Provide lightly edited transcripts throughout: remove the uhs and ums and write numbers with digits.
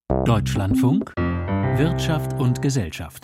Deutschlandfunk Wirtschaft und Gesellschaft.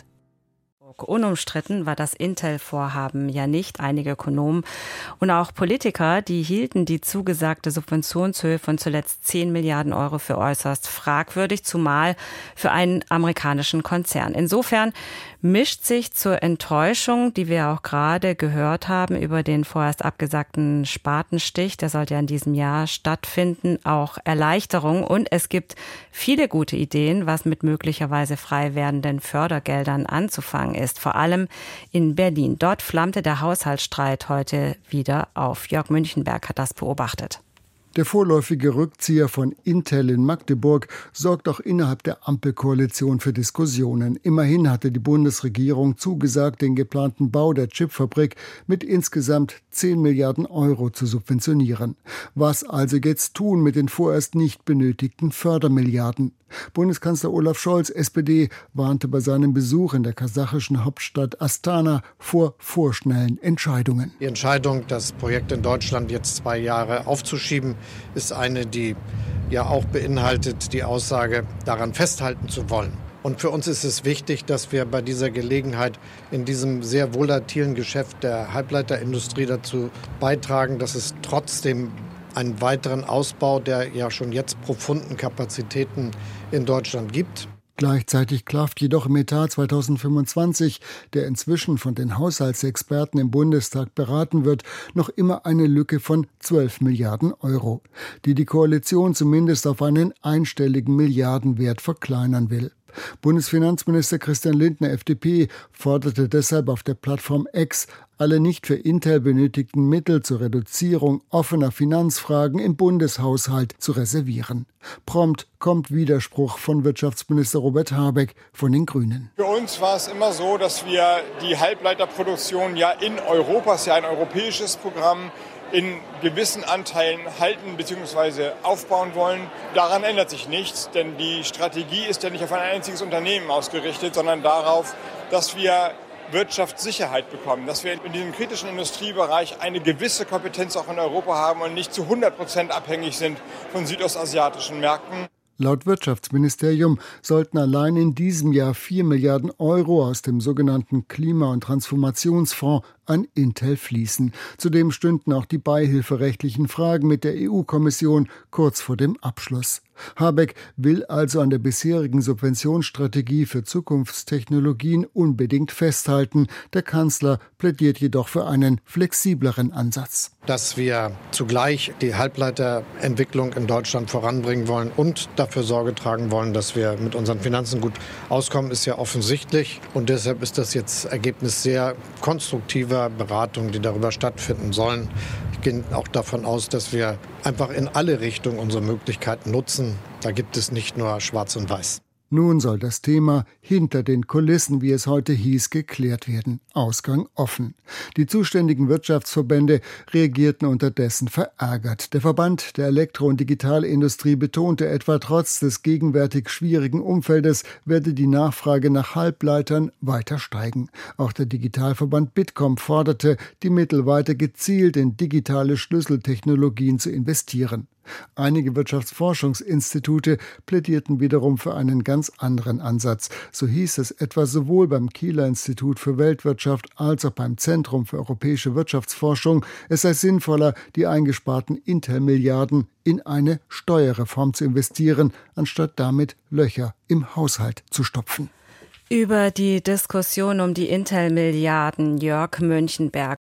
Unumstritten war das Intel-Vorhaben ja nicht. Einige Ökonomen und auch Politiker, die hielten die zugesagte Subventionshöhe von zuletzt 10 Milliarden Euro für äußerst fragwürdig, zumal für einen amerikanischen Konzern. Insofern mischt sich zur Enttäuschung, die wir auch gerade gehört haben, über den vorerst abgesagten Spatenstich, der sollte ja in diesem Jahr stattfinden, auch Erleichterung. Und es gibt viele gute Ideen, was mit möglicherweise frei werdenden Fördergeldern anzufangen ist. Vor allem in Berlin. Dort flammte der Haushaltsstreit heute wieder auf. Jörg Münchenberg hat das beobachtet. Der vorläufige Rückzieher von Intel in Magdeburg sorgt auch innerhalb der Ampelkoalition für Diskussionen. Immerhin hatte die Bundesregierung zugesagt, den geplanten Bau der Chipfabrik mit insgesamt 10 Milliarden Euro zu subventionieren. Was also jetzt tun mit den vorerst nicht benötigten Fördermilliarden? Bundeskanzler Olaf Scholz, SPD, warnte bei seinem Besuch in der kasachischen Hauptstadt Astana vor vorschnellen Entscheidungen. Die Entscheidung, das Projekt in Deutschland jetzt 2 Jahre aufzuschieben, ist eine, die ja auch beinhaltet, die Aussage, daran festhalten zu wollen. Und für uns ist es wichtig, dass wir bei dieser Gelegenheit in diesem sehr volatilen Geschäft der Halbleiterindustrie dazu beitragen, dass es trotzdem einen weiteren Ausbau der ja schon jetzt profunden Kapazitäten in Deutschland gibt. Gleichzeitig klafft jedoch im Etat 2025, der inzwischen von den Haushaltsexperten im Bundestag beraten wird, noch immer eine Lücke von 12 Milliarden Euro, die Koalition zumindest auf einen einstelligen Milliardenwert verkleinern will. Bundesfinanzminister Christian Lindner, FDP, forderte deshalb auf der Plattform X, alle nicht für Intel benötigten Mittel zur Reduzierung offener Finanzfragen im Bundeshaushalt zu reservieren. Prompt kommt Widerspruch von Wirtschaftsminister Robert Habeck von den Grünen. Für uns war es immer so, dass wir die Halbleiterproduktion ja in Europa, ist ja ein europäisches Programm, in gewissen Anteilen halten bzw. aufbauen wollen. Daran ändert sich nichts, denn die Strategie ist ja nicht auf ein einziges Unternehmen ausgerichtet, sondern darauf, dass wir Wirtschaftssicherheit bekommen, dass wir in diesem kritischen Industriebereich eine gewisse Kompetenz auch in Europa haben und nicht zu 100% abhängig sind von südostasiatischen Märkten. Laut Wirtschaftsministerium sollten allein in diesem Jahr 4 Milliarden Euro aus dem sogenannten Klima- und Transformationsfonds an Intel fließen. Zudem stünden auch die beihilferechtlichen Fragen mit der EU-Kommission kurz vor dem Abschluss. Habeck will also an der bisherigen Subventionsstrategie für Zukunftstechnologien unbedingt festhalten. Der Kanzler plädiert jedoch für einen flexibleren Ansatz. Dass wir zugleich die Halbleiterentwicklung in Deutschland voranbringen wollen und dafür Sorge tragen wollen, dass wir mit unseren Finanzen gut auskommen, ist ja offensichtlich. Und deshalb ist das jetzt Ergebnis sehr konstruktiver Beratungen, die darüber stattfinden sollen. Ich gehe auch davon aus, dass wir einfach in alle Richtungen unsere Möglichkeiten nutzen. Da gibt es nicht nur Schwarz und Weiß. Nun soll das Thema hinter den Kulissen, wie es heute hieß, geklärt werden. Ausgang offen. Die zuständigen Wirtschaftsverbände reagierten unterdessen verärgert. Der Verband der Elektro- und Digitalindustrie betonte etwa, trotz des gegenwärtig schwierigen Umfeldes werde die Nachfrage nach Halbleitern weiter steigen. Auch der Digitalverband Bitkom forderte, die Mittel weiter gezielt in digitale Schlüsseltechnologien zu investieren. Einige Wirtschaftsforschungsinstitute plädierten wiederum für einen ganz anderen Ansatz. So hieß es etwa sowohl beim Kieler Institut für Weltwirtschaft als auch beim Zentrum für europäische Wirtschaftsforschung, es sei sinnvoller, die eingesparten Intel-Milliarden in eine Steuerreform zu investieren, anstatt damit Löcher im Haushalt zu stopfen. Über die Diskussion um die Intel-Milliarden Jörg Münchenberg.